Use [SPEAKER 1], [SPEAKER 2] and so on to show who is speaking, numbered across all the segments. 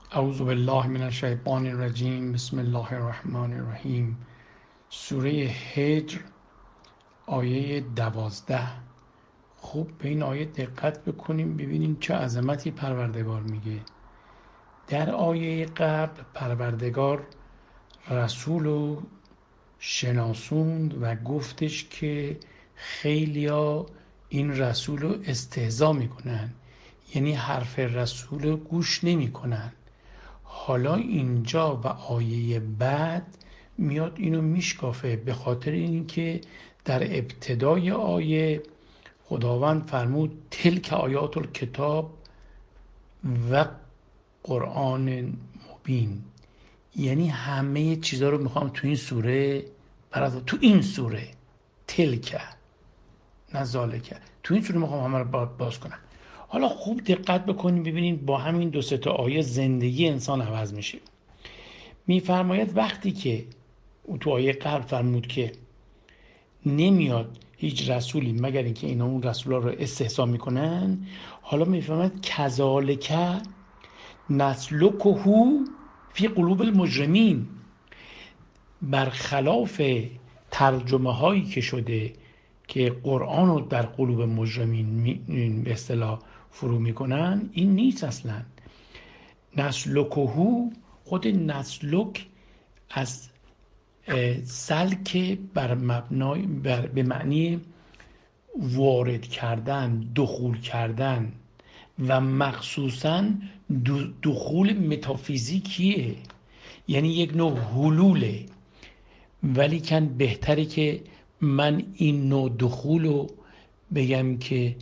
[SPEAKER 1] اعوذ بالله من الشیطان الرجیم. بسم الله الرحمن الرحیم. سوره هجر آیه 12. خوب به این آیه دقت بکنیم ببینیم چه عظمتی پروردگار میگه. در آیه قبل پروردگار رسول رو شناسوند و گفتش که خیلیا این رسول رو استهزا میکنن، یعنی حرف رسول رو گوش نمیکنن. حالا اینجا و آیه بعد میاد اینو میشکافه، به خاطر اینکه در ابتدای آیه خداوند فرمود تلک آیات الکتاب و قرآن مبین، یعنی همه چیزا رو میخوام تو این سوره برات، تو این سوره تلک نه ذالک، تو این سوره میخوام همه رو باز کنم. حالا خوب دقت بکنیم ببینین با همین دو سه تا آیه زندگی انسان عوض میشه. میفرماید وقتی که تو آیه قبل فرمود که نمیاد هیچ رسولی مگر اینکه اینا اون رسولا رو استهزا میکنن، حالا میفرماید کذالک نسلکه فی قلوب المجرمین، برخلاف ترجمه هایی که شده که قرآن رو در قلوب مجرمین به اصطلاح فرو میکنن، این نیست اصلا. نسلکه، خود نسلک از سلک بر مبنای به معنی وارد کردن، دخول کردن و مخصوصا دخول متافیزیکیه، یعنی یک نوع حلوله. ولی کن بهتره که من این نوع دخول رو بگم که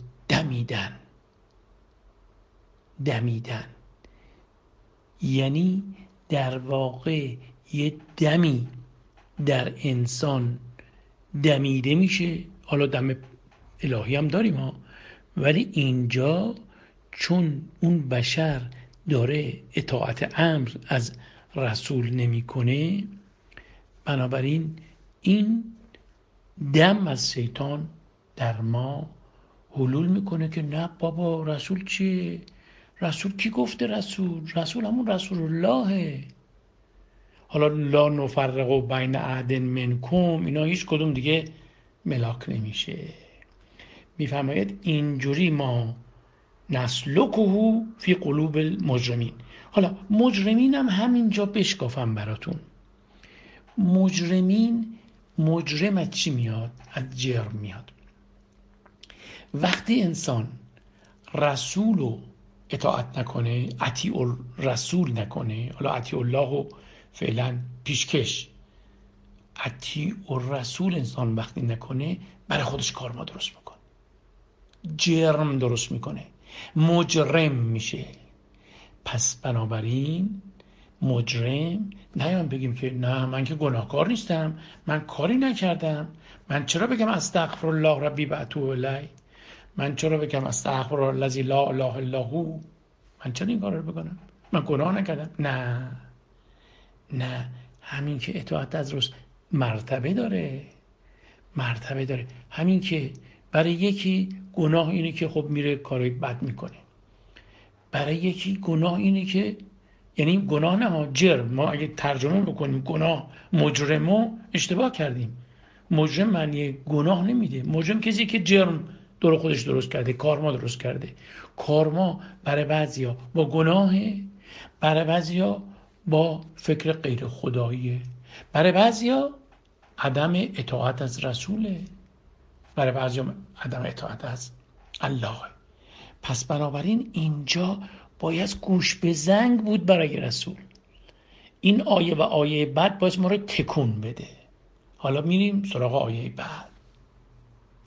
[SPEAKER 1] دمیدن، یعنی در واقع یه دمی در انسان دمیده میشه. حالا دم الهی هم داریم ها، ولی اینجا چون اون بشر داره اطاعت امر از رسول نمیکنه، بنابراین این دم از شیطان در ما حلول میکنه که نه بابا رسول چیه؟ رسول کی گفته؟ رسول همون رسول اللهه. حالا لا نفرق بین احد منکم، اینا هیچ کدوم دیگه ملاک نمیشه. میفرماید اینجوری ما نسلکه فی قلوب المجرمین. حالا مجرمین هم همینجا بشکافم براتون. مجرم از چی میاد؟ از جرم میاد. وقتی انسان رسول رو اطاعت نکنه، اطیع الرسول نکنه، حالا اطیع الله رو فعلا پیشکش، اطیع الرسول انسان وقتی نکنه برای خودش کارما درست میکنه، جرم درست میکنه، مجرم میشه. پس بنابراین مجرم نیام بگیم که نه من که گناهکار نیستم، من کاری نکردم، من چرا بگم استغفر الله ربی و اتوب الیه، من چرا بگم استغفر الله الذی لا اله الا هو، من چرا این کار رو بکنم، من گناه نکردم. نه، همین که اطاعت از رسول مرتبه داره. همین که برای یکی گناه اینه که خب میره کارای بد میکنه، برای یکی گناه اینه که، یعنی گناه نه جرم، ما اگه ترجمه بکنیم گناه مجرمو اشتباه کردیم. مجرم معنی گناه نمیده. مجرم کسی که جرم دور خودش درست کرده، کارما درست کرده. کارما برای بعضیا با گناهه، برای بعضیا با فکر غیر خداییه، برای بعضیا عدم اطاعت از رسوله، برای بعضیا عدم اطاعت از الله. پس بنابراین اینجا باید گوش به زنگ بود برای رسول. این آیه و آیه بعد باید ما رو تکون بده. حالا میریم سراغ آیه بعد.